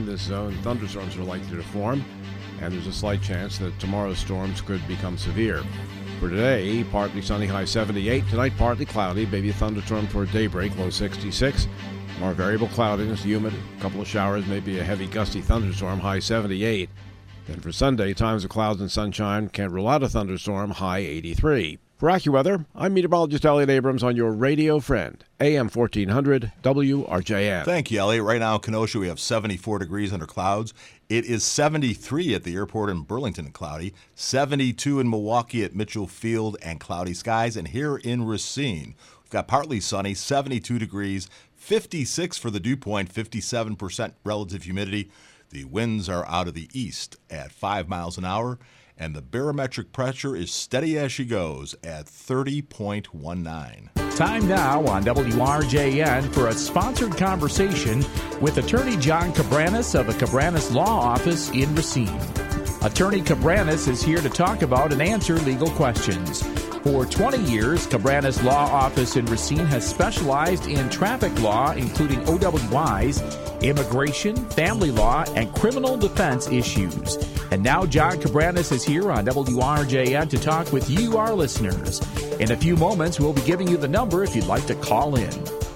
this zone, thunderstorms are likely to form, and there's a slight chance that tomorrow's storms could become severe. For today, partly sunny, high 78. Tonight, partly cloudy, maybe a thunderstorm toward daybreak, low 66. More variable cloudiness, humid, a couple of showers, maybe a heavy gusty thunderstorm, high 78. Then for Sunday, times of clouds and sunshine, can't rule out a thunderstorm, high 83. For AccuWeather, I'm meteorologist Elliot Abrams on your radio friend, AM 1400 WRJN. Thank you, Elliot. Right now in Kenosha, we have 74 degrees under clouds. It is 73 at the airport in Burlington and cloudy, 72 in Milwaukee at Mitchell Field and cloudy skies. And here in Racine, we've got partly sunny, 72 degrees, 56 for the dew point, 57% relative humidity. The winds are out of the east at 5 miles an hour. And the barometric pressure is steady as she goes at 30.19. Time now on WRJN for a sponsored conversation with attorney John Cabranes of the Cabranes Law Office in Racine. Attorney Cabranes is here to talk about and answer legal questions. For 20 years, Cabranes Law Office in Racine has specialized in traffic law, including OWIs, immigration, family law, and criminal defense issues. And now John Cabranes is here on WRJN to talk with you, our listeners. In a few moments, we'll be giving you the number if you'd like to call in.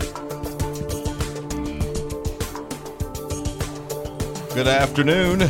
Good afternoon.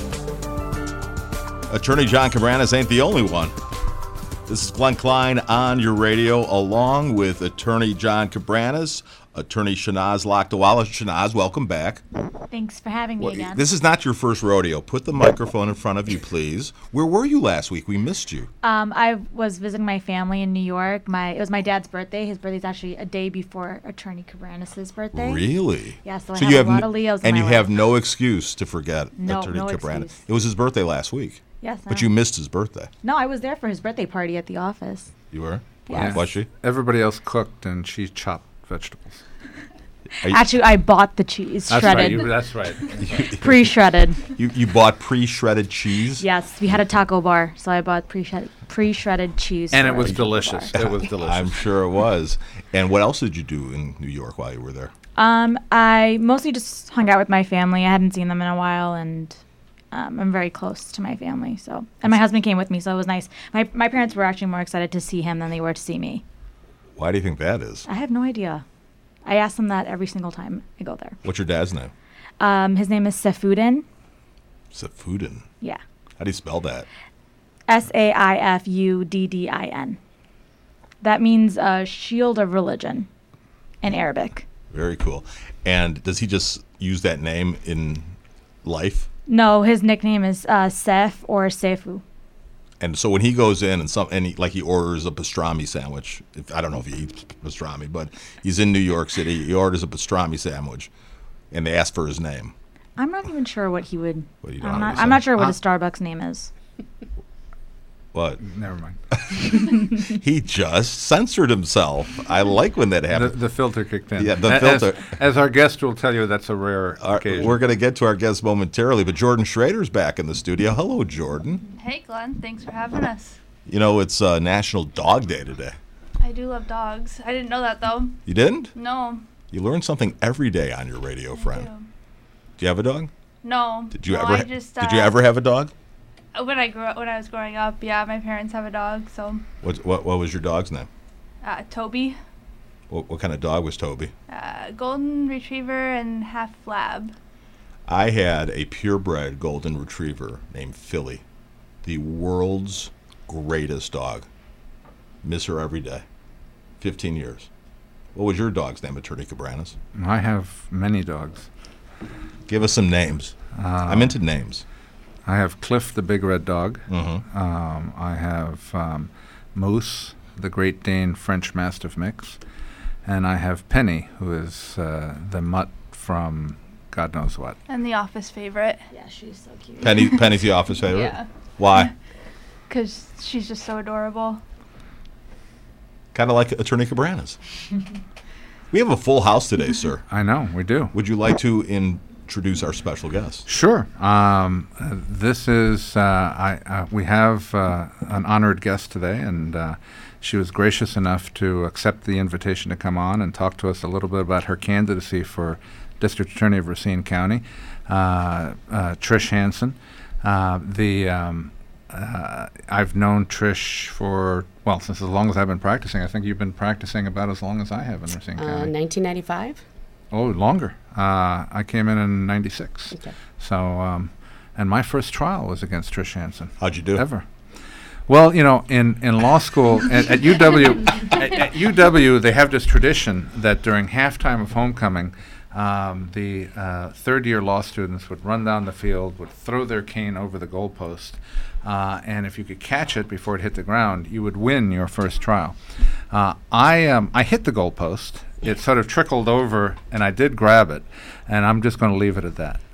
Attorney John Cabranes ain't the only one. This is Glenn Klein on your radio, along with Attorney John Cabranes, Attorney Shanaz Lakdawala. Shanaz, welcome back. Thanks for having me again. This is not your first rodeo. Put the microphone in front of you, please. Where were you last week? We missed you. I was visiting my family in New York. It was my dad's birthday. His birthday's actually a day before Attorney Cabranes' birthday. Really? Yeah, so I have a lot of Leos in and my you life. have no excuse to forget Attorney no Cabranes. excuse. It was his birthday last week. Yes. But you missed his birthday. No, I was there for his birthday party at the office. You were? Yes. Was she? Everybody else cooked, and she chopped vegetables. Actually, I bought the cheese shredded. That's right. Pre-shredded. You bought pre-shredded cheese? Yes, we had a taco bar, so I bought pre-shredded cheese. And it was delicious. It was delicious. I'm sure it was. And what else did you do in New York while you were there? I mostly just hung out with my family. I hadn't seen them in a while, and I'm very close to my family. And my husband came with me, so it was nice. My parents were actually more excited to see him than they were to see me. Why do you think that is? I have no idea. I ask them that every single time I go there. What's your dad's name? His name is Saifuddin. Saifuddin? Yeah. How do you spell that? Saifuddin. That means shield of religion in Arabic. Very cool. And does he just use that name in life? No, his nickname is Saif or Saifu. And so when he goes in and he orders a pastrami sandwich, I don't know if he eats pastrami, but he's in New York City, he orders a pastrami sandwich, and they ask for his name. I'm not even sure what he would. What, I'm not sure what his Starbucks name is. What? Never mind. He just censored himself. I like when that happens. The filter kicked in. Yeah, the filter. As our guest will tell you, that's a rare occasion. We're going to get to our guest momentarily, but Jordan Schrader's back in the studio. Hello, Jordan. Hey, Glenn. Thanks for having us. You know, it's National Dog Day today. I do love dogs. I didn't know that, though. You didn't? No. You learn something every day on your radio, friend. Do you have a dog? No. Did you ever have a dog? When I was growing up, yeah, my parents have a dog. So. What was your dog's name? Toby. What kind of dog was Toby? Golden Retriever and half Lab. I had a purebred Golden Retriever named Philly, the world's greatest dog. Miss her every day. 15 years. What was your dog's name, Attorney Cabranes? I have many dogs. Give us some names. I'm into names. I have Cliff, the big red dog. Mm-hmm. I have Moose, the Great Dane French Mastiff mix. And I have Penny, who is the mutt from God knows what. And the Office favorite. Yeah, she's so cute. Penny's the Office favorite? Yeah. Why? Because she's just so adorable. Kind of like Attorney Cabranes. We have a full house today, sir. I know, we do. Would you like to introduce our special guest? Sure. This is, we have an honored guest today, and she was gracious enough to accept the invitation to come on and talk to us a little bit about her candidacy for District Attorney of Racine County, Trish Hansen. I've known Trish for, since as long as I've been practicing. I think you've been practicing about as long as I have in Racine County. 1995. Oh, longer. I came in 96. Okay. So, and my first trial was against Trish Hansen. How'd you do? Ever. Well, in law school at UW, at UW, they have this tradition that during halftime of homecoming, the third-year law students would run down the field, would throw their cane over the goalpost, and if you could catch it before it hit the ground, you would win your first trial. I hit the goalpost. It sort of trickled over, and I did grab it, and I'm just going to leave it at that.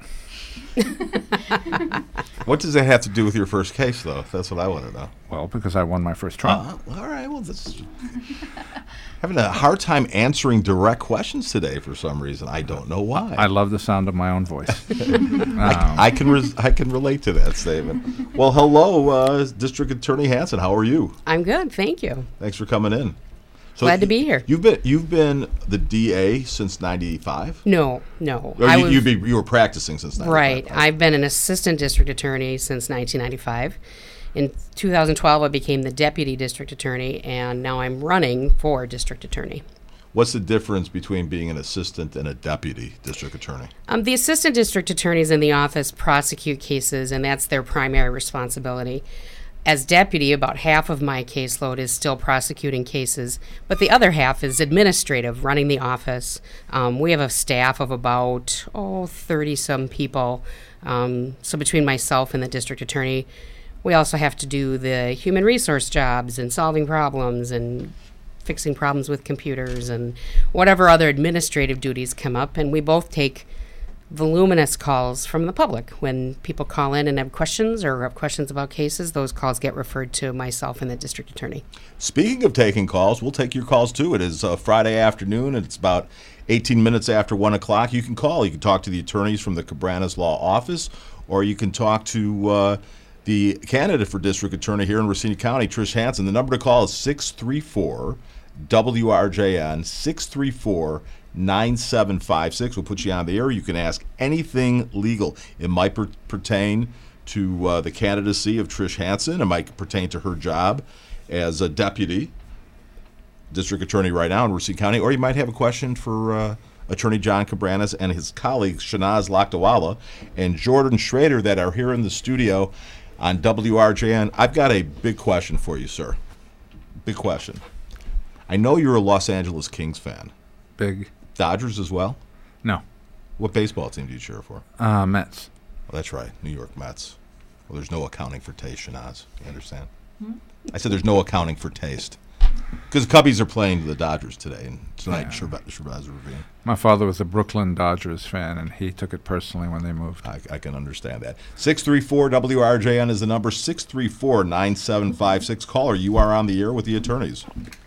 What does that have to do with your first case, though? That's what I want to know. Well, because I won my first trial. All right. Well, this having a hard time answering direct questions today for some reason. I don't know why. I love the sound of my own voice. I can relate to that statement. Well, hello, District Attorney Hansen. How are you? I'm good, thank you. Thanks for coming in. So Glad to be here. You've been the DA since '95. No. You were practicing since '95. Right. I've been an assistant district attorney since 1995. In 2012, I became the deputy district attorney, and now I'm running for district attorney. What's the difference between being an assistant and a deputy district attorney? The assistant district attorneys in the office prosecute cases, and that's their primary responsibility. As deputy, about half of my caseload is still prosecuting cases, but the other half is administrative, running the office. We have a staff of about 30-some people. So between myself and the district attorney, we also have to do the human resource jobs and solving problems and fixing problems with computers and whatever other administrative duties come up. And we both take voluminous calls from the public. When people call in and have questions or have questions about cases, those calls get referred to myself and the district attorney. Speaking of taking calls, we'll take your calls too. It is Friday afternoon, and it's about 18 minutes after 1 o'clock. You can call. You can talk to the attorneys from the Cabranes Law Office, or you can talk to the candidate for district attorney here in Racine County, Trish Hansen. The number to call is 634-WRJN, 634-9756. We'll put you on the air. You can ask anything legal. It might pertain to the candidacy of Trish Hansen. It might pertain to her job as a deputy district attorney right now in Racine County. Or you might have a question for Attorney John Cabranes and his colleagues Shanaz Lakdawala and Jordan Schrader that are here in the studio on WRJN. I've got a big question for you, sir. Big question. I know you're a Los Angeles Kings fan. Big. Dodgers as well? No. What baseball team do you cheer for? Mets. Well, that's right, New York Mets. Well, there's no accounting for taste, Shanaz. You understand? I said there's no accounting for taste. Because the Cubbies are playing the Dodgers today, and tonight, Shabazz Ravine. My father was a Brooklyn Dodgers fan, and he took it personally when they moved. I can understand that. 634-WRJN is the number, 634-9756. Caller, you are on the air with the attorneys.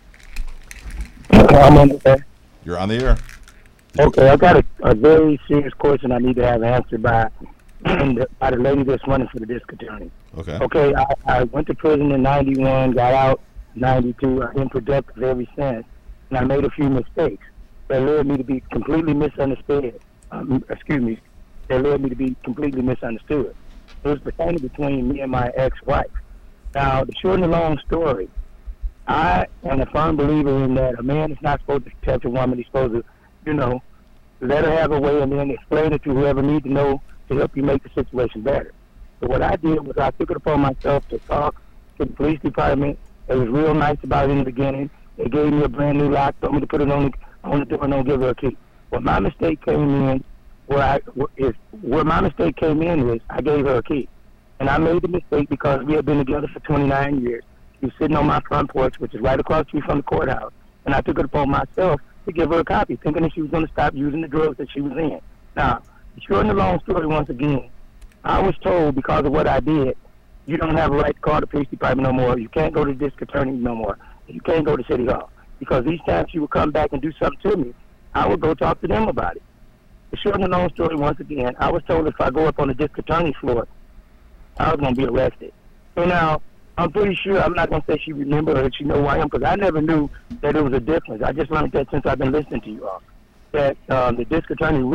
I'm on the air. You're on the air. Okay, I got a very serious question I need to have answered by the lady that's running for the district attorney. Okay, I went to prison in 91, got out 92. I've been productive ever since, and I made a few mistakes that led me to be completely misunderstood. That led me to be completely misunderstood. It was pertaining between me and my ex-wife. Now, the short and the long story, I am a firm believer in that a man is not supposed to touch a woman. He's supposed to, let her have her way and then explain it to whoever needs to know to help you make the situation better. So what I did was I took it upon myself to talk to the police department. It was real nice about it in the beginning. They gave me a brand new lock, told me to put it on the door and don't give her a key. What my mistake came in is I gave her a key. And I made the mistake because we had been together for 29 years. She was sitting on my front porch, which is right across the street from the courthouse. And I took it upon myself to give her a copy, thinking that she was going to stop using the drugs that she was in. Now, the short and the long story once again, I was told because of what I did, you don't have a right to call the police department no more. You can't go to the district attorney no more. You can't go to City Hall. Because each time she would come back and do something to me, I would go talk to them about it. The short and the long story once again, I was told if I go up on the district attorney's floor, I was going to be arrested. So now, I'm pretty sure, I'm not going to say she remember or she know who I am, because I never knew that there was a difference. I just learned that since I've been listening to you all, that the district attorney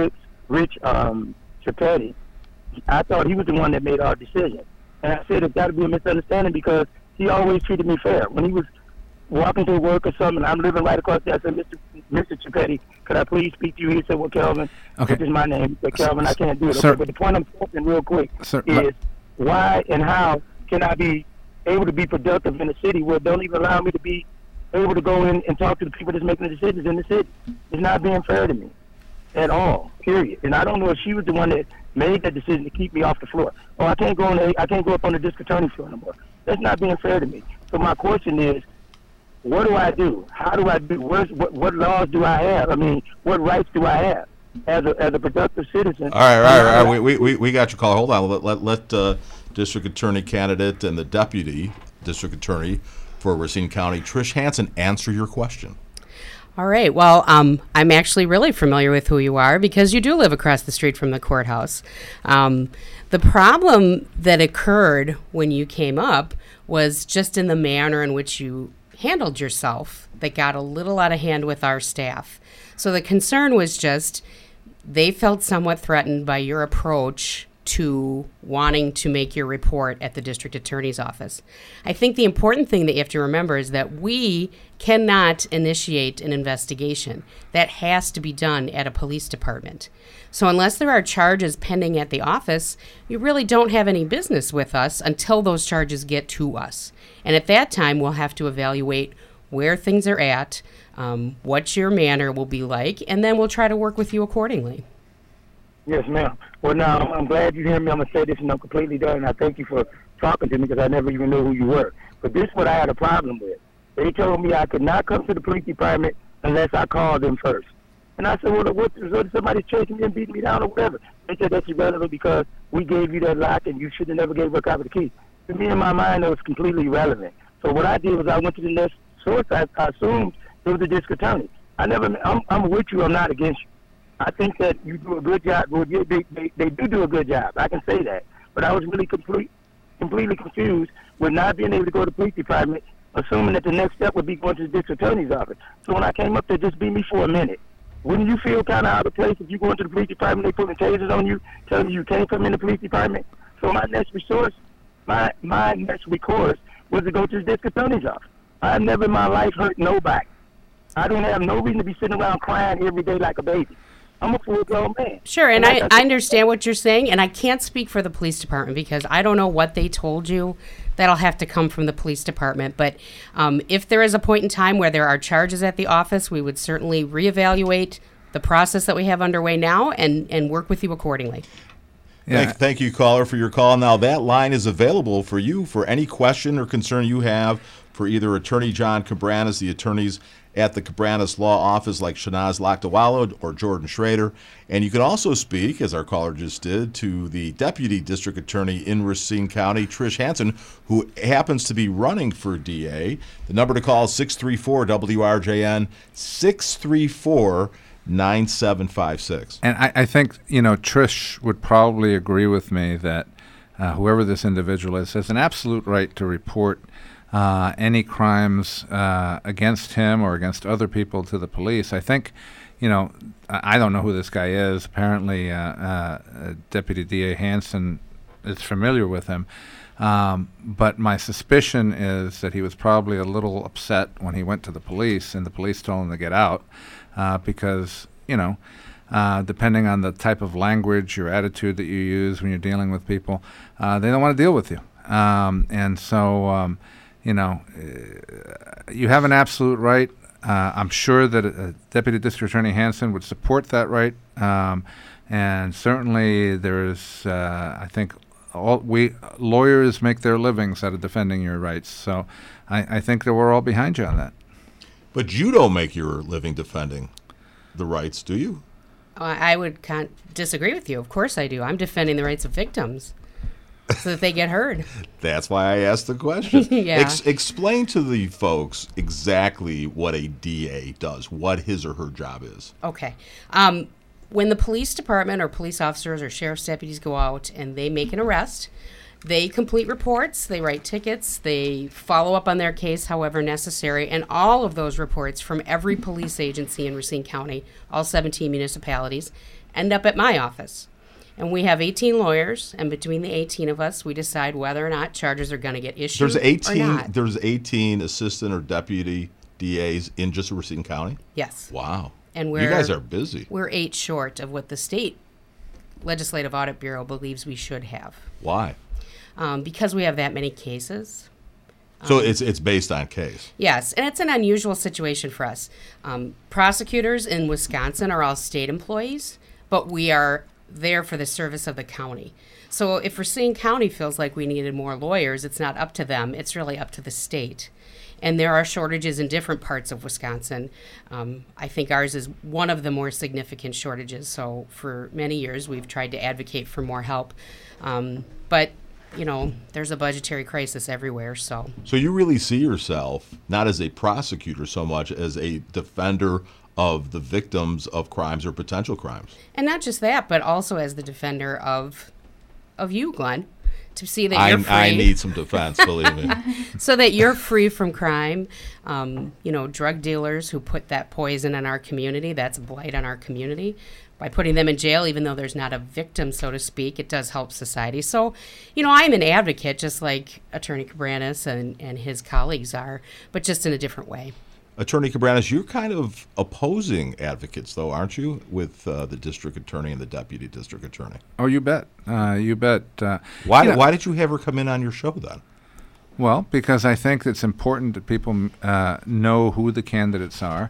Rich Chapetti, I thought he was the one that made our decision. And I said it's got to be a misunderstanding because he always treated me fair. When he was walking to work or something, I'm living right across there. I said, Mr. Chapetti, could I please speak to you? He said, well, Kelvin, which is my name. He said, Kelvin, I can't do it. Sir, okay, but the point I'm talking real quick is why and how can I be able to be productive in a city where it don't even allow me to be able to go in and talk to the people that's making the decisions in the city? It's not being fair to me at all, period. And I don't know if she was the one that made that decision to keep me off the floor. Oh, I can't go up on the district attorney floor no more. That's not being fair to me. So my question is, what do I do? How do I do? What laws do I have? I mean, what rights do I have as a productive citizen? All right. We got your call. Hold on. Let District Attorney candidate and the Deputy District Attorney for Racine County, Trish Hansen, answer your question. All right. Well, I'm actually really familiar with who you are because you do live across the street from the courthouse. The problem that occurred when you came up was just in the manner in which you handled yourself that got a little out of hand with our staff. So the concern was just they felt somewhat threatened by your approach to wanting to make your report at the district attorney's office. I think the important thing that you have to remember is that we cannot initiate an investigation. That has to be done at a police department. So unless there are charges pending at the office, you really don't have any business with us until those charges get to us. And at that time, we'll have to evaluate where things are at, what your manner will be like, and then we'll try to work with you accordingly. Yes, ma'am. Well, now, I'm glad you hear me. I'm going to say this and I'm completely done. And I thank you for talking to me because I never even knew who you were. But this is what I had a problem with. They told me I could not come to the police department unless I called them first. And I said, well, what if somebody's chasing me and beating me down or whatever? They said that's irrelevant because we gave you that lock and you should have never gave her a copy of the key. To me, in my mind, that was completely irrelevant. So what I did was I went to the next source. I assumed it was the district attorney. I'm with you. I'm not against you. I think that you do a good job. Well, they do a good job. I can say that. But I was really completely confused with not being able to go to the police department, assuming that the next step would be going to the district attorney's office. So when I came up there, just be me for a minute. Wouldn't you feel kind of out of place if you go into the police department, they putting tasers on you, telling you can't come in the police department? So my next recourse was to go to the district attorney's office. I've never in my life hurt nobody. I don't have no reason to be sitting around crying every day like a baby. I'm a full-blown man. Sure, and I understand what you're saying, and I can't speak for the police department because I don't know what they told you. That'll have to come from the police department. But if there is a point in time where there are charges at the office, we would certainly reevaluate the process that we have underway now and work with you accordingly. Yeah. Thank you, caller, for your call. Now, that line is available for you for any question or concern you have for either Attorney John Cabranes, the attorneys at the Cabranes Law Office like Shanaz Lakdawala or Jordan Schrader. And you can also speak, as our caller just did, to the Deputy District Attorney in Racine County, Trish Hansen, who happens to be running for DA. The number to call is 634-WRJN, 634-9756. And I think, Trish would probably agree with me that whoever this individual is has an absolute right to report any crimes against him or against other people to the police. I think, I don't know who this guy is. Apparently, Deputy DA Hansen is familiar with him. But my suspicion is that he was probably a little upset when he went to the police and the police told him to get out because, depending on the type of language, your attitude that you use when you're dealing with people, they don't want to deal with you. And so... you have an absolute right. I'm sure that Deputy District Attorney Hansen would support that right. And certainly there is, I think, lawyers make their livings out of defending your rights. So I think that we're all behind you on that. But you don't make your living defending the rights, do you? I would disagree with you. Of course I do. I'm defending the rights of victims. So that they get heard. That's why I asked the question. Yeah. Explain to the folks exactly what a DA does, what his or her job is. Okay. When the police department or police officers or sheriff's deputies go out and they make an arrest, they complete reports, they write tickets, they follow up on their case however necessary, and all of those reports from every police agency in Racine County, all 17 municipalities, end up at my office. And we have 18 lawyers, and between the 18 of us, we decide whether or not charges are going to get issued or not. There's 18 assistant or deputy DAs in just Racine County? Yes. Wow. And you guys are busy. We're 8 short of what the state Legislative Audit Bureau believes we should have. Why? Because we have that many cases. So it's based on case. Yes, and it's an unusual situation for us. Prosecutors in Wisconsin are all state employees, but we are there for the service of the county. So if Racine County feels like we needed more lawyers, it's not up to them. It's really up to the state. And there are shortages in different parts of Wisconsin. I think ours is one of the more significant shortages. So for many years, we've tried to advocate for more help. But, you know, there's a budgetary crisis everywhere. So you really see yourself not as a prosecutor so much as a defender of the victims of crimes or potential crimes. And not just that, but also as the defender of you, Glenn. To see that you're free. I need some defense, believe me. So that you're free from crime. You know, drug dealers who put that poison in our community, that's a blight on our community. By putting them in jail, even though there's not a victim, so to speak, it does help society. So, you know, I'm an advocate, just like Attorney Cabranes and his colleagues are, but just in a different way. Attorney Cabranes, you're kind of opposing advocates, though, aren't you, with the district attorney and the deputy district attorney? Oh, you bet. You bet. Why did you have her come in on your show, then? Well, because I think it's important that people know who the candidates are.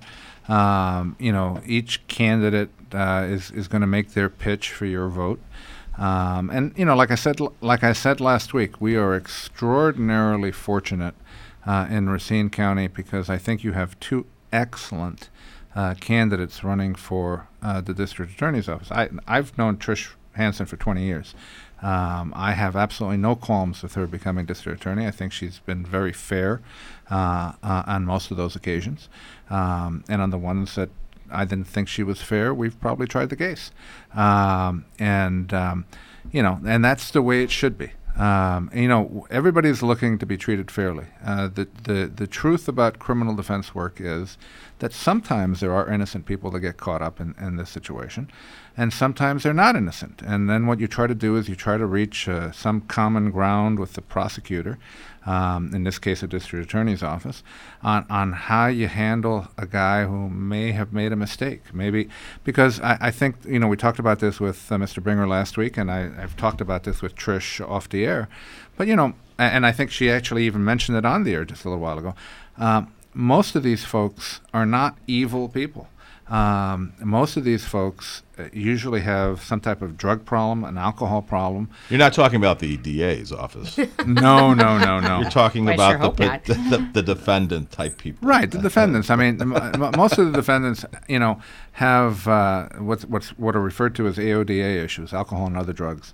You know, each candidate is going to make their pitch for your vote. And, you know, like I said last week, we are extraordinarily fortunate in Racine County because I think you have 2 excellent candidates running for the district attorney's office. I've known Trish Hansen for 20 years. I have absolutely no qualms with her becoming district attorney. I think she's been very fair on most of those occasions. And on the ones that I didn't think she was fair, we've probably tried the case. You know, and that's the way it should be. You know, everybody's looking to be treated fairly. The truth about criminal defense work is that sometimes there are innocent people that get caught up in this situation, and sometimes they're not innocent. And then what you try to do is you try to reach some common ground with the prosecutor, in this case a district attorney's office, on how you handle a guy who may have made a mistake. Maybe because I think, you know, we talked about this with Mr. Bringer last week, and I've talked about this with Trish off the air. But, you know, and I think she actually even mentioned it on the air just a little while ago. Most of these folks are not evil people. Most of these folks usually have some type of drug problem, an alcohol problem. You're not talking about the DA's office. No. You're talking about sure the defendant type people. Right, the defendants. I mean, most of the defendants, you know, have what are referred to as AODA issues, alcohol and other drugs.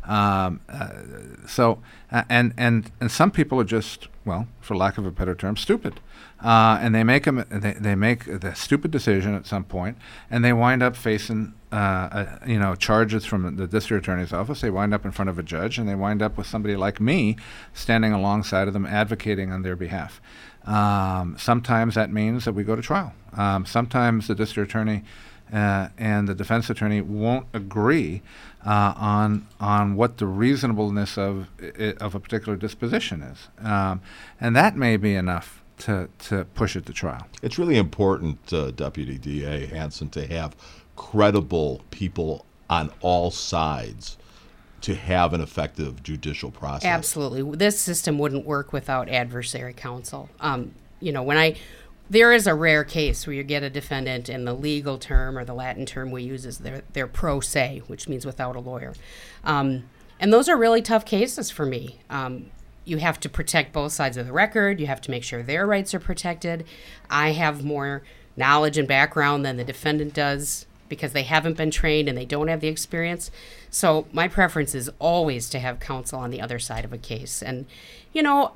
So some people are just, well, for lack of a better term, stupid. And they make the stupid decision at some point, and they wind up facing you know, charges from the district attorney's office. They wind up in front of a judge, and they wind up with somebody like me standing alongside of them, advocating on their behalf. Sometimes that means that we go to trial. Sometimes the district attorney and the defense attorney won't agree on what the reasonableness of a particular disposition is, and that may be enough to push it to trial. It's really important, Deputy DA Hansen, to have credible people on all sides to have an effective judicial process. Absolutely. This system wouldn't work without adversary counsel. You know, there is a rare case where you get a defendant and the legal term or the Latin term we use is they're pro se, which means without a lawyer. And those are really tough cases for me. You have to protect both sides of the record. You have to make sure their rights are protected. I have more knowledge and background than the defendant does because they haven't been trained and they don't have the experience. So my preference is always to have counsel on the other side of a case. And, you know,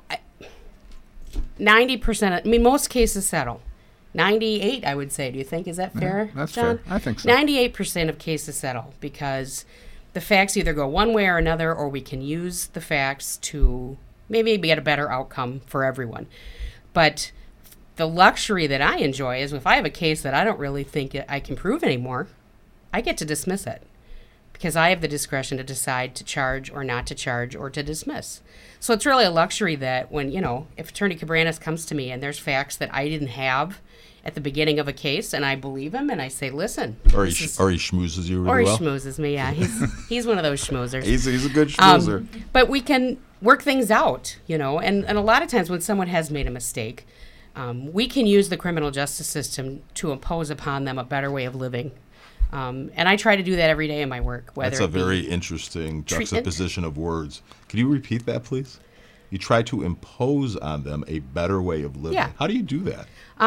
90%, most cases settle. 98, I would say. Do you think? Is that fair, yeah, that's John? Fair. I think so. 98% of cases settle because the facts either go one way or another, or we can use the facts to maybe get a better outcome for everyone. But the luxury that I enjoy is if I have a case that I don't really think I can prove anymore, I get to dismiss it because I have the discretion to decide to charge or not to charge or to dismiss. So it's really a luxury that when, if Attorney Cabranes comes to me and there's facts that I didn't have at the beginning of a case, and I believe him, and I say, listen. Or he schmoozes you really well. Or he well. schmoozes me, yeah. He's one of those schmoozers. He's a good schmoozer. But we can work things out, and a lot of times when someone has made a mistake, we can use the criminal justice system to impose upon them a better way of living. And I try to do that every day in my work. That's a very interesting juxtaposition of words. Can you repeat that, please? You try to impose on them a better way of living. Yeah. How do you do that?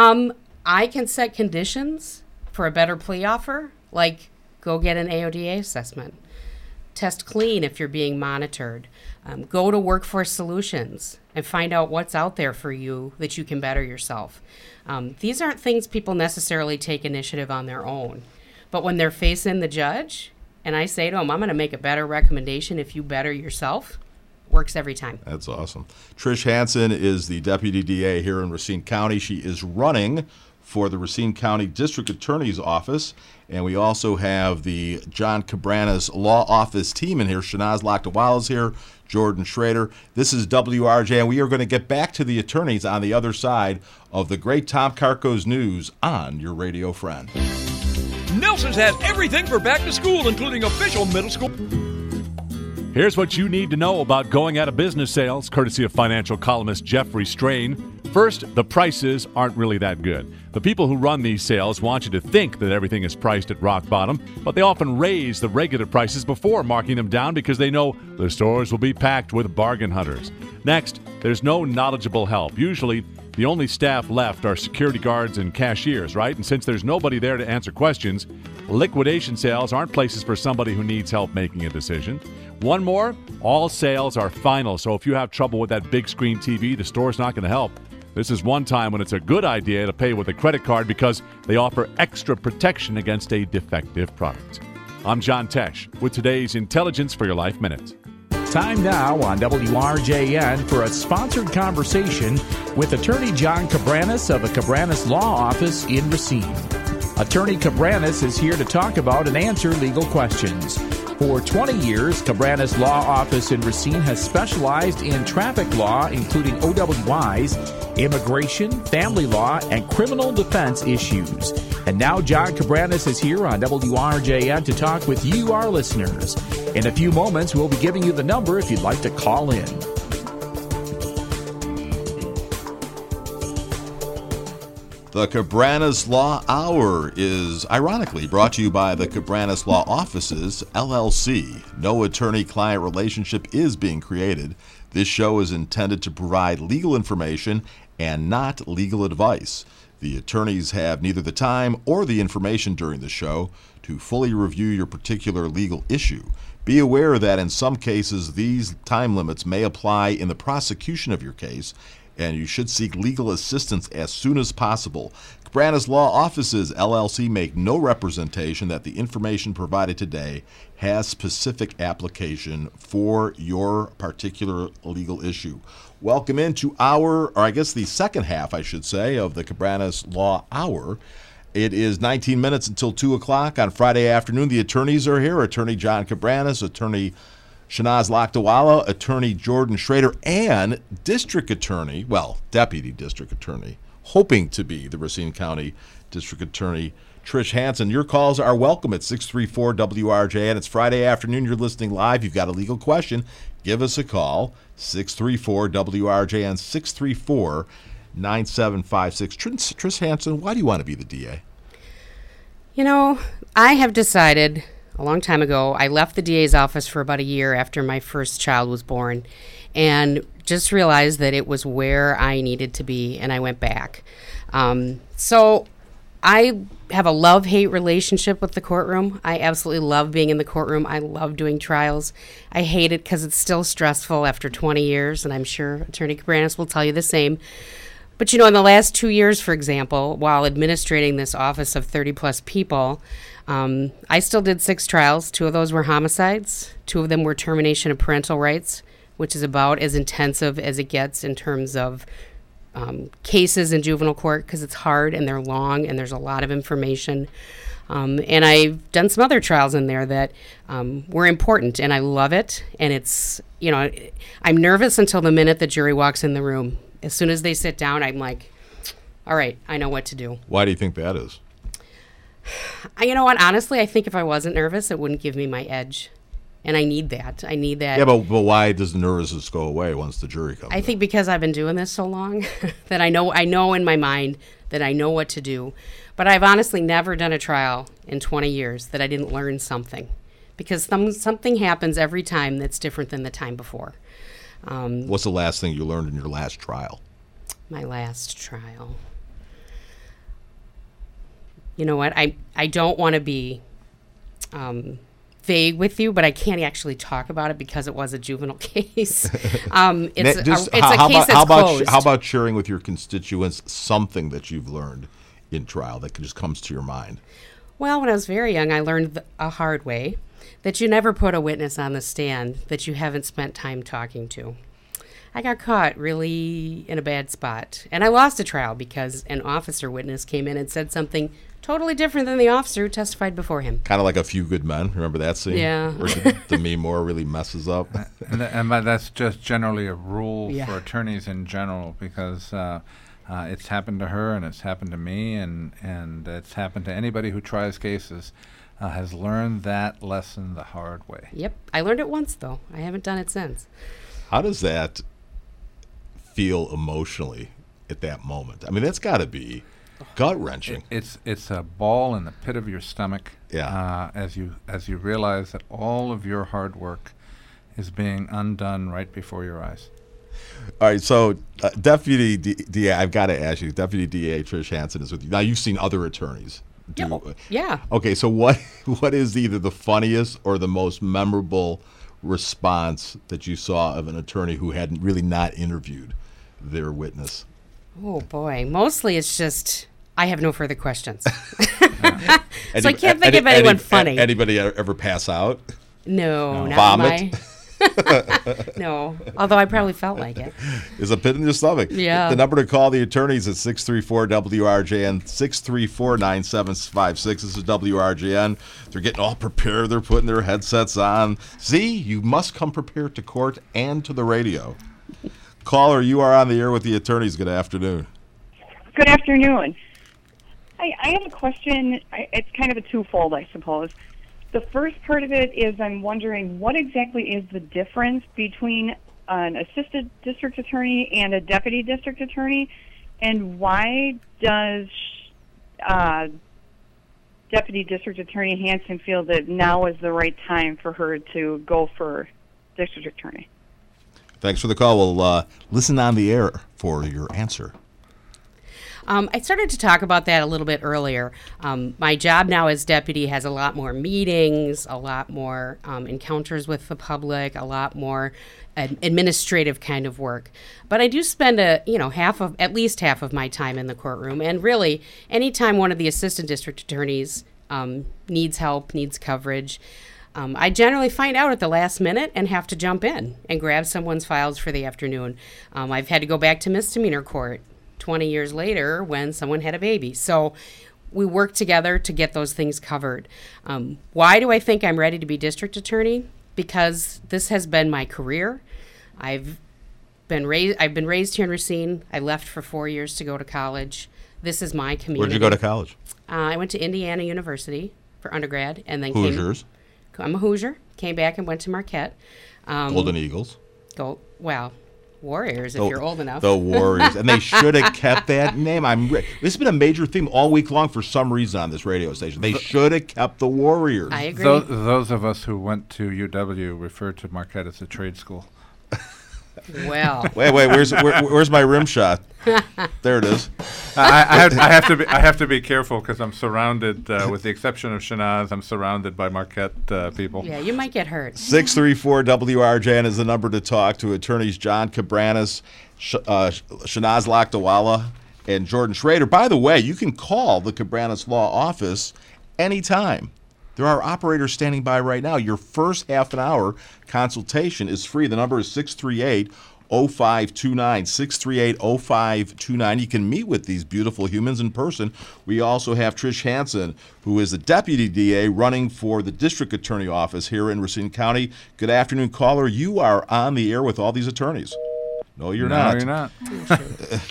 I can set conditions for a better plea offer, like go get an AODA assessment, test clean if you're being monitored, go to Workforce Solutions and find out what's out there for you that you can better yourself. These aren't things people necessarily take initiative on their own. But when they're facing the judge, and I say to them, I'm going to make a better recommendation if you better yourself, works every time. That's awesome. Trish Hansen is the Deputy DA here in Racine County. She is running for the Racine County District Attorney's Office. And we also have the John Cabranes Law Office team in here. Shanaz Lakdawala is here, Jordan Schrader. This is WRJ, and we are going to get back to the attorneys on the other side of the great Tom Karko's news on your radio friend. Nelson's has everything for back to school, including official middle school. Here's what you need to know about going out of business sales, courtesy of financial columnist Jeffrey Strain. First, the prices aren't really that good. The people who run these sales want you to think that everything is priced at rock bottom, but they often raise the regular prices before marking them down because they know the stores will be packed with bargain hunters. Next, there's no knowledgeable help. Usually, the only staff left are security guards and cashiers, right? And since there's nobody there to answer questions, liquidation sales aren't places for somebody who needs help making a decision. One more, all sales are final, so if you have trouble with that big screen TV, the store's not going to help. This is one time when it's a good idea to pay with a credit card because they offer extra protection against a defective product. I'm John Tesh with today's Intelligence for Your Life Minute. Time now on WRJN for a sponsored conversation with Attorney John Cabranes of the Cabranes Law Office in Racine. Attorney Cabranes is here to talk about and answer legal questions. For 20 years, Cabranes Law Office in Racine has specialized in traffic law, including OWIs, immigration, family law, and criminal defense issues. And now John Cabranes is here on WRJN to talk with you, our listeners. In a few moments, we'll be giving you the number if you'd like to call in. The Cabranes Law Hour is ironically brought to you by the Cabranes Law Offices, LLC. No attorney-client relationship is being created. This show is intended to provide legal information and not legal advice. The attorneys have neither the time or the information during the show to fully review your particular legal issue. Be aware that in some cases these time limits may apply in the prosecution of your case, and you should seek legal assistance as soon as possible. Cabranes Law Offices, LLC, make no representation that the information provided today has specific application for your particular legal issue. Welcome into the second half, I should say, of the Cabranes Law Hour. It is 19 minutes until 2 o'clock on Friday afternoon. The attorneys are here. Attorney John Cabranes, Attorney Shanaz Lakdawala, Attorney Jordan Schrader, and Deputy District Attorney, hoping to be the Racine County District Attorney, Trish Hansen. Your calls are welcome at 634-WRJN. It's Friday afternoon. You're listening live. You've got a legal question. Give us a call, 634-WRJN, 634-9756. Trish Hansen, why do you want to be the DA? I have decided a long time ago, I left the DA's office for about a year after my first child was born and just realized that it was where I needed to be, and I went back. So I have a love-hate relationship with the courtroom. I absolutely love being in the courtroom. I love doing trials. I hate it because it's still stressful after 20 years, and I'm sure Attorney Cabranes will tell you the same. But, in the last 2 years, for example, while administrating this office of 30-plus people, I still did 6 trials. 2 of those were homicides. 2 of them were termination of parental rights, which is about as intensive as it gets in terms of cases in juvenile court because it's hard and they're long and there's a lot of information. And I've done some other trials in there that were important, and I love it. And it's, I'm nervous until the minute the jury walks in the room. As soon as they sit down, I'm like, all right, I know what to do. Why do you think that is? You know what? Honestly, I think if I wasn't nervous, it wouldn't give me my edge. And I need that. Yeah, but why does the nervousness go away once the jury comes in? I think because I've been doing this so long that I know in my mind that I know what to do. But I've honestly never done a trial in 20 years that I didn't learn something. Because something happens every time that's different than the time before. What's the last thing you learned in your last trial? My last trial. You know what? I don't want to be vague with you, but I can't actually talk about it because it was a juvenile case. It's a case that's closed. How about sharing with your constituents something that you've learned in trial that just comes to your mind? Well, when I was very young, I learned a hard way that you never put a witness on the stand that you haven't spent time talking to. I got caught really in a bad spot, and I lost a trial because an officer witness came in and said something totally different than the officer who testified before him. Kind of like A Few Good Men. Remember that scene? Yeah. Where Demi Moore really messes up. And that's just generally a rule for attorneys in general, because it's happened to her and it's happened to me and it's happened to anybody who tries cases, has learned that lesson the hard way. Yep. I learned it once, though. I haven't done it since. How does that feel emotionally at that moment? I mean, that's got to be gut-wrenching. It's a ball in the pit of your stomach. Yeah. As you realize that all of your hard work is being undone right before your eyes. All right, so Deputy DA, I've got to ask you, Deputy DA Trish Hansen is with you. Now, you've seen other attorneys. Yeah. Okay, so what is either the funniest or the most memorable response that you saw of an attorney who had really not interviewed their witness? Oh, boy. Mostly it's just, I have no further questions. So I can't think of anyone funny. Anybody ever pass out? No. Not vomit? No, although I probably felt like it. There's a pit in your stomach. Yeah. The number to call the attorneys is 634-WRJN, 634-9756. This is WRJN. They're getting all prepared. They're putting their headsets on. See, you must come prepared to court and to the radio. Caller, you are on the air with the attorneys. Good afternoon. Good afternoon. I have a question. It's kind of a twofold, I suppose. The first part of it is I'm wondering what exactly is the difference between an assistant district attorney and a deputy district attorney, and why does Deputy District Attorney Hansen feel that now is the right time for her to go for district attorney? Thanks for the call. We'll listen on the air for your answer. I started to talk about that a little bit earlier. My job now as deputy has a lot more meetings, a lot more encounters with the public, a lot more administrative kind of work. But I do spend at least half of my time in the courtroom. And really, anytime one of the assistant district attorneys needs help, needs coverage, I generally find out at the last minute and have to jump in and grab someone's files for the afternoon. I've had to go back to misdemeanor court 20 years later when someone had a baby. So we work together to get those things covered. Why do I think I'm ready to be district attorney? Because this has been my career. I've been raised here in Racine. I left for 4 years to go to college. This is my community. Where'd you go to college? I went to Indiana University for undergrad, and then Hoosiers. I'm a Hoosier. Came back and went to Marquette. Golden Eagles. Warriors, if you're old enough. The Warriors. And they should have kept that name. This has been a major theme all week long for some reason on this radio station. They should have kept the Warriors. I agree. Those of us who went to UW refer to Marquette as a trade school. Well. Wait, where's my rim shot? There it is. I have to be careful because I'm surrounded, with the exception of Shanaz, I'm surrounded by Marquette people. Yeah, you might get hurt. 634-WRJN is the number to talk to attorneys John Cabranes, Shanaz Lakdawala, and Jordan Schrader. By the way, you can call the Cabranes Law Office anytime. There are operators standing by right now. Your first half an hour consultation is free. The number is 638-0400. 638-0529, 638-0529. You can meet with these beautiful humans in person. We also have Trish Hansen, who is the Deputy DA running for the District Attorney Office here in Racine County. Good afternoon, caller. You are on the air with all these attorneys. No, you're not. No, you're not.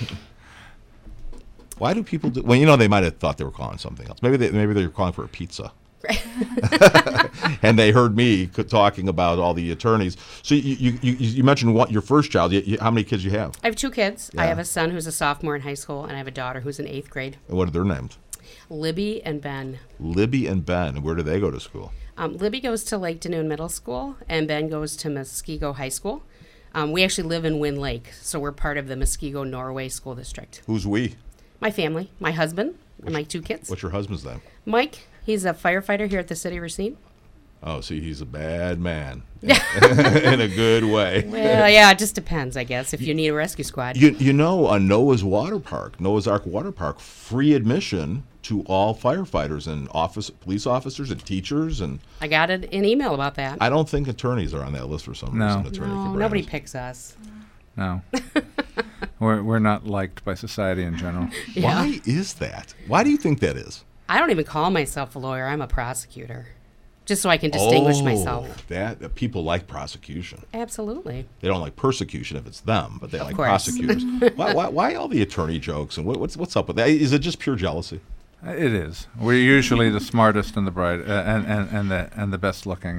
Why do people do? Well, you know, they might have thought they were calling something else. Maybe they were calling for a pizza. And they heard me talking about all the attorneys. So you mentioned your first child. How many kids you have? I have 2 kids. Yeah. I have a son who's a sophomore in high school, and I have a daughter who's in 8th grade. And what are their names? Libby and Ben. Libby and Ben. And where do they go to school? Libby goes to Lake Danoon Middle School, and Ben goes to Muskego High School. We actually live in Wind Lake, so we're part of the Muskego Norway School District. Who's we? My family, my husband, and my 2 kids. What's your husband's name? Mike. He's a firefighter here at the City of Racine. Oh, see, he's a bad man. In a good way. Well, yeah, it just depends, I guess, if you need a rescue squad. You know, Noah's Ark Water Park, free admission to all firefighters and police officers and teachers. And I got an email about that. I don't think attorneys are on that list for some reason. No, nobody picks us. No. We're not liked by society in general. Yeah. Why is that? Why do you think that is? I don't even call myself a lawyer. I'm a prosecutor, just so I can distinguish myself. That people like prosecution. Absolutely. They don't like persecution if it's them, but they Of like course. prosecutors. Why all the attorney jokes and what's up with that? Is it just pure jealousy? It is. We're usually the smartest and the bright and the best looking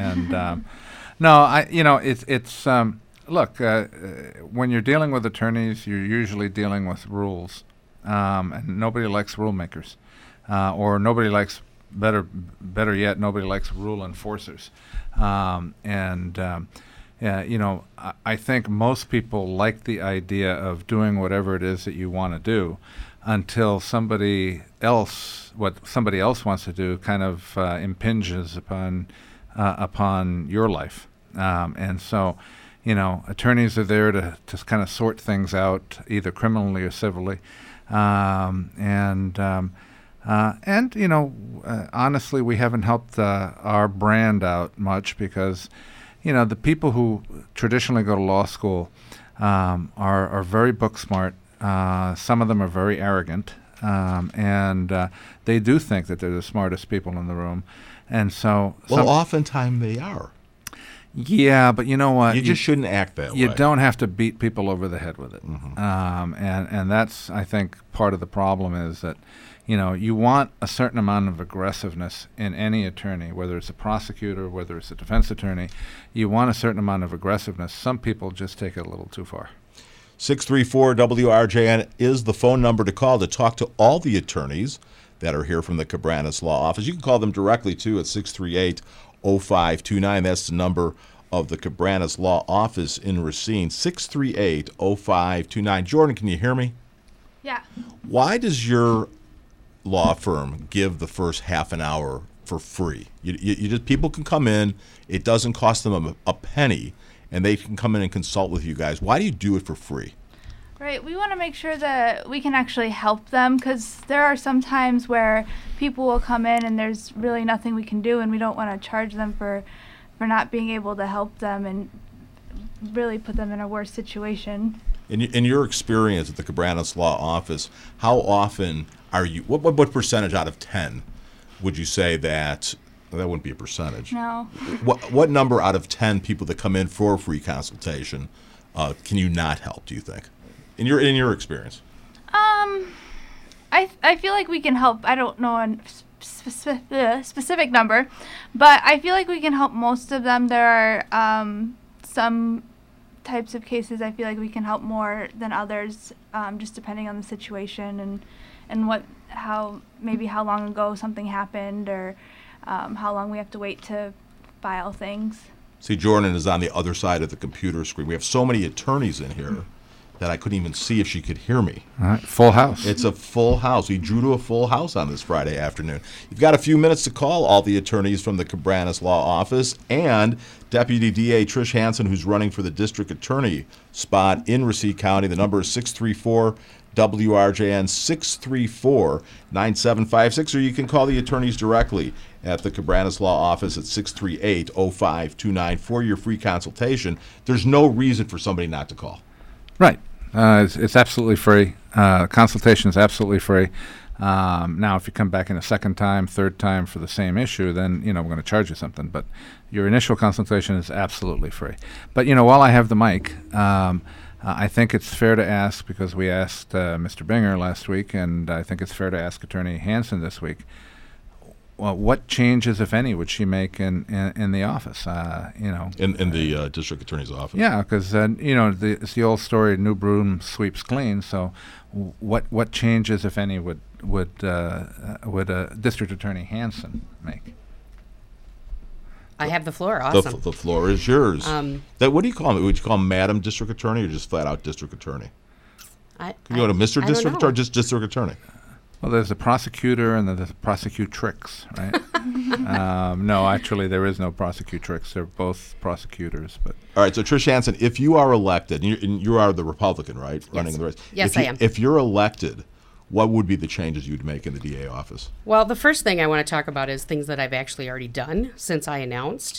Look, when you're dealing with attorneys, you're usually dealing with rules, and nobody likes rule makers, or nobody likes better yet, nobody likes rule enforcers, I think most people like the idea of doing whatever it is that you want to do, until somebody else wants to do kind of impinges upon your life, and so. Attorneys are there to kind of sort things out, either criminally or civilly, honestly, we haven't helped our brand out much because, the people who traditionally go to law school are very book smart. Some of them are very arrogant, and they do think that they're the smartest people in the room, and so. Well, oftentimes they are. Yeah, but you know what? You just shouldn't act that way. You don't have to beat people over the head with it. Mm-hmm. And that's, I think, part of the problem is that, you want a certain amount of aggressiveness in any attorney, whether it's a prosecutor, whether it's a defense attorney. You want a certain amount of aggressiveness. Some people just take it a little too far. 634-WRJN is the phone number to call to talk to all the attorneys that are here from the Cabranes Law Office. You can call them directly, too, at 638-0529. That's the number of the Cabranes Law Office in Racine, 638-0529. Jordan, can you hear me? Yeah. Why does your law firm give the first half an hour for free? You just people can come in. It doesn't cost them a penny, and they can come in and consult with you guys. Why do you do it for free? Right. We want to make sure that we can actually help them, because there are some times where people will come in and there's really nothing we can do, and we don't want to charge them for not being able to help them and really put them in a worse situation. In your experience at the Cabranes Law Office, how often are you, what percentage out of 10 would you say that wouldn't be a percentage. No. What number out of 10 people that come in for a free consultation can you not help, do you think? In your experience? I feel like we can help. I don't know a specific number, but I feel like we can help most of them. There are some types of cases I feel like we can help more than others, just depending on the situation and how long ago something happened, or how long we have to wait to file things. See, Jordan is on the other side of the computer screen. We have so many attorneys in here that I couldn't even see if she could hear me. All right, full house. It's a full house. We drew to a full house on this Friday afternoon. You've got a few minutes to call all the attorneys from the Cabranes Law Office and Deputy DA Trish Hansen, who's running for the district attorney spot in Racine County. The number is 634-WRJN, 634-9756, or you can call the attorneys directly at the Cabranes Law Office at 638-0529 for your free consultation. There's no reason for somebody not to call. Right. It's absolutely free. Consultation is absolutely free. Now, if you come back in a second time, third time for the same issue, then, we're going to charge you something. But your initial consultation is absolutely free. But, while I have the mic, I think it's fair to ask, because we asked Mr. Binger last week, and I think it's fair to ask Attorney Hansen this week, well, what changes, if any, would she make in the office? In the district attorney's office. Yeah, because it's the old story: new broom sweeps clean. So, what changes, if any, would District Attorney Hansen make? I have the floor. Awesome. The floor is yours. What do you call him? Would you call him Madam District Attorney or just flat out District Attorney? Can you go to Mr. District Attorney or just District Attorney? Well, there's a prosecutor and there's a prosecutrix, right? No, actually, there is no prosecutrix. They're both prosecutors. But all right. So, Trish Hansen, if you are elected, and you are the Republican, right, yes. running the race? Yes, I am. If you're elected, what would be the changes you'd make in the DA office? Well, the first thing I want to talk about is things that I've actually already done since I announced.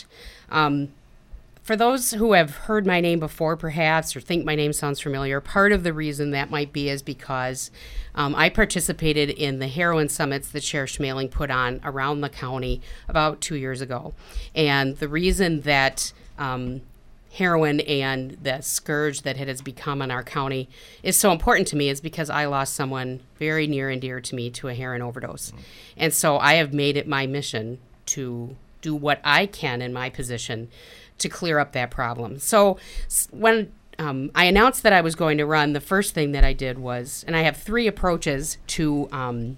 For those who have heard my name before, perhaps, or think my name sounds familiar, part of the reason that might be is because I participated in the heroin summits that Sheriff Schmeling put on around the county about 2 years ago. And the reason that heroin and the scourge that it has become in our county is so important to me is because I lost someone very near and dear to me to a heroin overdose. And so I have made it my mission to do what I can in my position to clear up that problem. So when I announced that I was going to run, the first thing that I did was, and I have 3 approaches to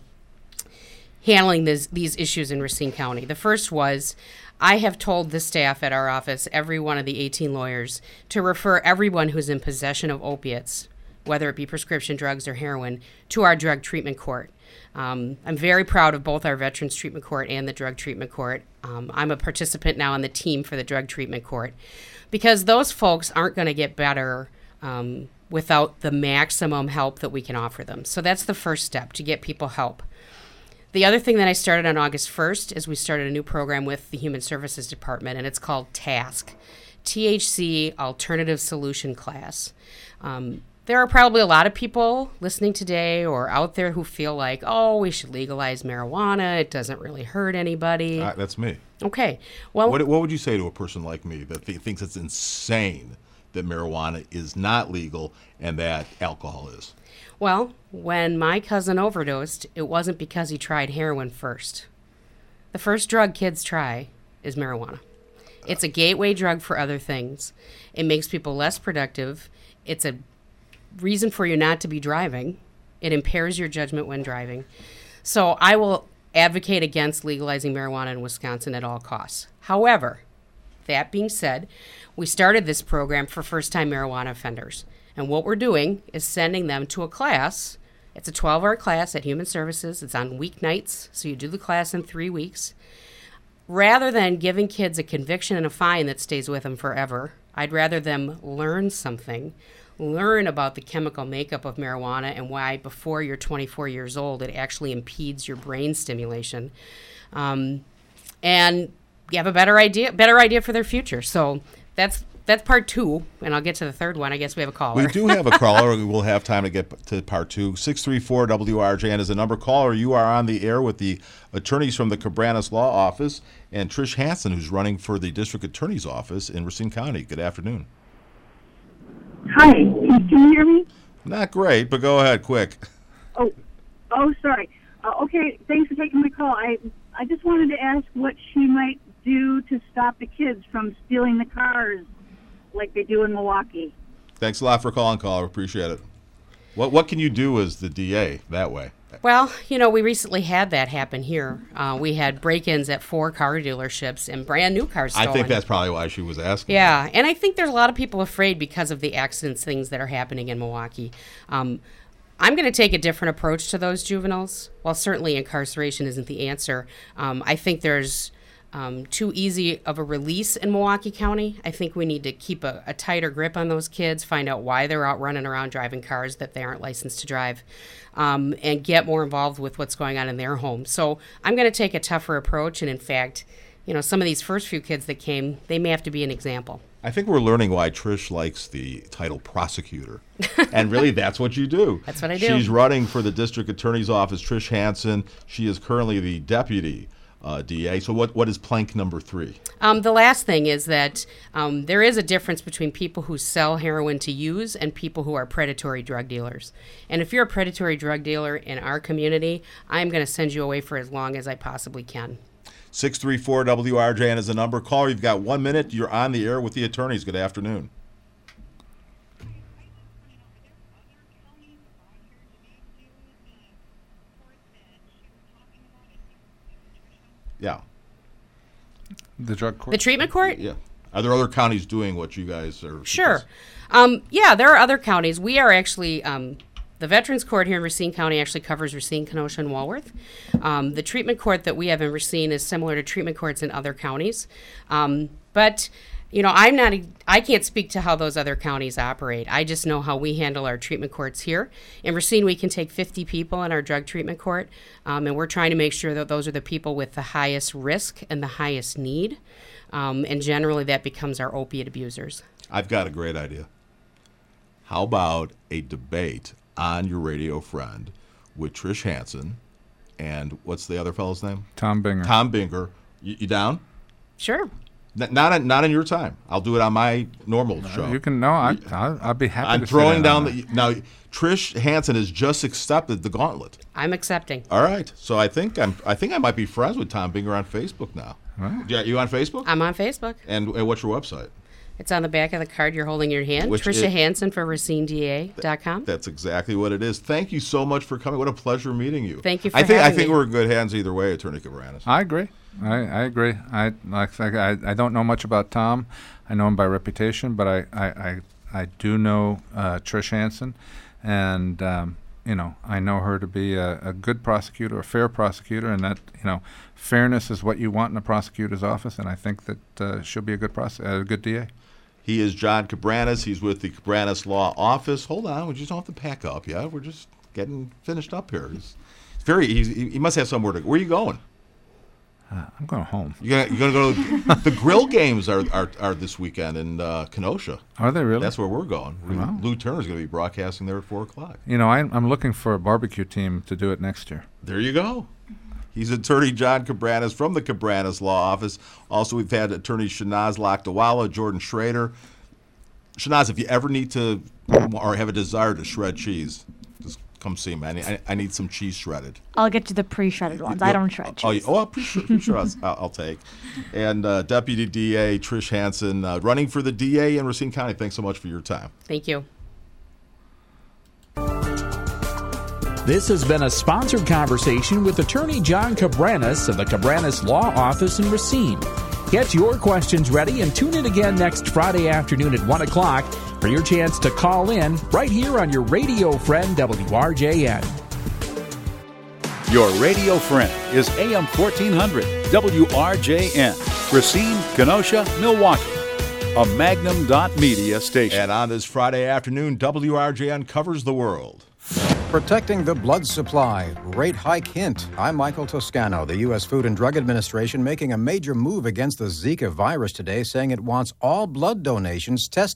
handling these issues in Racine County. The first was, I have told the staff at our office, every one of the 18 lawyers, to refer everyone who's in possession of opiates, whether it be prescription drugs or heroin, to our drug treatment court. I'm very proud of both our Veterans Treatment Court and the Drug Treatment Court. I'm a participant now on the team for the Drug Treatment Court because those folks aren't going to get better without the maximum help that we can offer them. So that's the first step, to get people help. The other thing that I started on August 1st is we started a new program with the Human Services Department, and it's called TASK, THC Alternative Solution Class. There are probably a lot of people listening today or out there who feel like, oh, we should legalize marijuana. It doesn't really hurt anybody. That's me. Okay. Well, what would you say to a person like me that thinks it's insane that marijuana is not legal and that alcohol is? Well, when my cousin overdosed, it wasn't because he tried heroin first. The first drug kids try is marijuana. It's a gateway drug for other things. It makes people less productive. It's a reason for you not to be driving. It impairs your judgment when driving. So I will advocate against legalizing marijuana in Wisconsin at all costs. However, that being said, we started this program for first-time marijuana offenders. And what we're doing is sending them to a class. It's a 12-hour class at Human Services. It's on weeknights, so you do the class in 3 weeks. Rather than giving kids a conviction and a fine that stays with them forever, I'd rather them learn something, learn about the chemical makeup of marijuana and why before you're 24 years old it actually impedes your brain stimulation, and you have a better idea for their future. So that's part 2, and I'll get to the third one. I guess we have a caller. We do have a caller. We will have time to get to part 2. 634-WRJN is the number. Caller, you are on the air with the attorneys from the Cabranes Law Office and Trish Hansen, who's running for the District Attorney's Office in Racine County. Good afternoon. Hi, can you hear me? Not great, but go ahead, quick. Oh, sorry. Okay, thanks for taking my call. I just wanted to ask what she might do to stop the kids from stealing the cars like they do in Milwaukee. Thanks a lot for calling, caller. Appreciate it. What can you do as the DA that way? Well, we recently had that happen here. We had break-ins at 4 car dealerships and brand new cars stolen. I think that's probably why she was asking. Yeah, and I think there's a lot of people afraid because of the accidents, things that are happening in Milwaukee. I'm going to take a different approach to those juveniles. While certainly incarceration isn't the answer, I think there's too easy of a release in Milwaukee County. I think we need to keep a tighter grip on those kids, find out why they're out running around driving cars that they aren't licensed to drive, and get more involved with what's going on in their home. So I'm going to take a tougher approach, and in fact, some of these first few kids that came, they may have to be an example. I think we're learning why Trish likes the title prosecutor. And really, that's what you do. That's what I do. She's running for the district attorney's office, Trish Hansen. She is currently the deputy DA. So what is plank number 3? The last thing is that there is a difference between people who sell heroin to use and people who are predatory drug dealers. And if you're a predatory drug dealer in our community, I'm going to send you away for as long as I possibly can. 634 WRJN is the number. Caller, you've got 1 minute. You're on the air with the attorneys. Good afternoon. Yeah. The drug court? The treatment court? Yeah. Are there other counties doing what you guys are? Sure. Yeah, there are other counties. We are actually, the Veterans Court here in Racine County actually covers Racine, Kenosha, and Walworth. The treatment court that we have in Racine is similar to treatment courts in other counties. But, I can't speak to how those other counties operate. I just know how we handle our treatment courts here. In Racine, we can take 50 people in our drug treatment court, and we're trying to make sure that those are the people with the highest risk and the highest need. And generally, that becomes our opiate abusers. I've got a great idea. How about a debate on your radio friend with Trish Hansen and what's the other fellow's name? Tom Binger. Tom Binger. You down? Sure. Not in your time. I'll do it on my normal show. You can. No, I'll be happy. I'm to throwing down now. Trish Hansen has just accepted the gauntlet. I'm accepting. All right. So I think I might be friends with Tom Binger on Facebook now. Right. Yeah, you on Facebook? I'm on Facebook. And what's your website? It's on the back of the card you're holding in your hand. Tricia Hansen for RacineDA.com. That's exactly what it is. Thank you so much for coming. What a pleasure meeting you. Thank you for having me. I think we're in good hands either way, Attorney Cabranes. I agree. I agree. I don't know much about Tom. I know him by reputation, but I do know Trish Hansen, and I know her to be a good prosecutor, a fair prosecutor, and that fairness is what you want in a prosecutor's office, and I think that she'll be a good DA. He is John Cabranes. He's with the Cabranes Law Office. Hold on, we just don't have to pack up yet. We're just getting finished up here. He must have somewhere to go. Where are you going? I'm going home. You're gonna go to the grill games are this weekend in Kenosha. Are they really? That's where we're going. Wow. Lou Turner's going to be broadcasting there at 4:00. I'm looking for a barbecue team to do it next year. There you go. He's Attorney John Cabranes from the Cabranes Law Office. Also, we've had Attorney Shanaz Lakdawala, Jordan Schrader. Shanaz, if you ever need to or have a desire to shred cheese, just come see me. I need some cheese shredded. I'll get you the pre-shredded ones. I don't shred cheese. Pre-shred I'll take. And Deputy DA Trish Hansen, running for the DA in Racine County. Thanks so much for your time. Thank you. This has been a sponsored conversation with Attorney John Cabranes of the Cabranes Law Office in Racine. Get your questions ready and tune in again next Friday afternoon at 1 o'clock for your chance to call in right here on your radio friend WRJN. Your radio friend is AM 1400 WRJN, Racine, Kenosha, Milwaukee, a Magnum.media station. And on this Friday afternoon, WRJN covers the world. Protecting the blood supply. Rate hike hint. I'm Michael Toscano. The U.S. Food and Drug Administration making a major move against the Zika virus today, saying it wants all blood donations tested.